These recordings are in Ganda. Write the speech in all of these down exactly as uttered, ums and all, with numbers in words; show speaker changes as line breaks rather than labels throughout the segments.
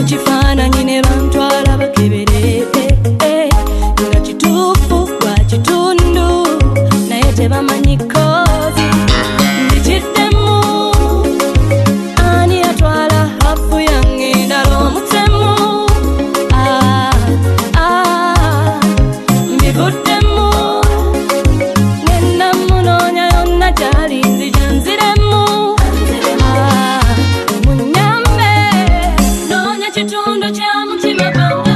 mukifaananyi ne bantwala bakebere nga kituufu gwa kitundu naye tebamanyi kozi ndikiddemu ani yatwala hafu yange endala omutemu ah, ah, mbivuddemu ngenda munoonya yonna gyali nzija nziremu ah, munyambe noonya kitundu kya mutima gwange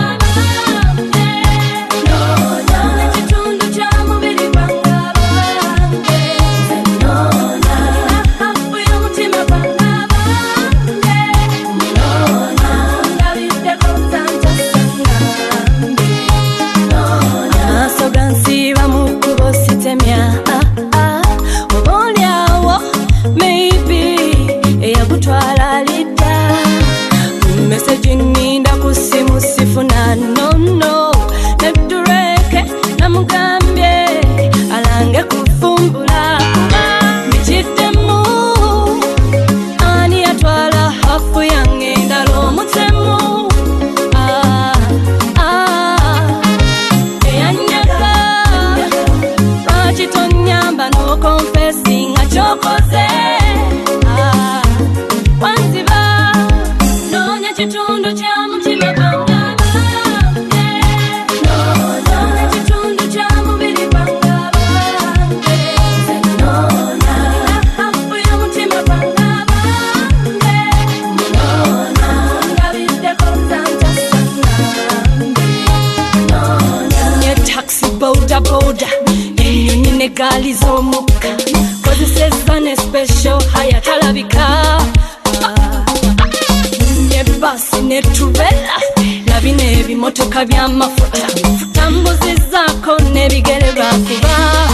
boda boda enyonyi negali z'omukka kozeseza ne special haya talabika ne basi ne tubela labine ebimotoka by'amafuta tambuzizaako n'ebigere bakuba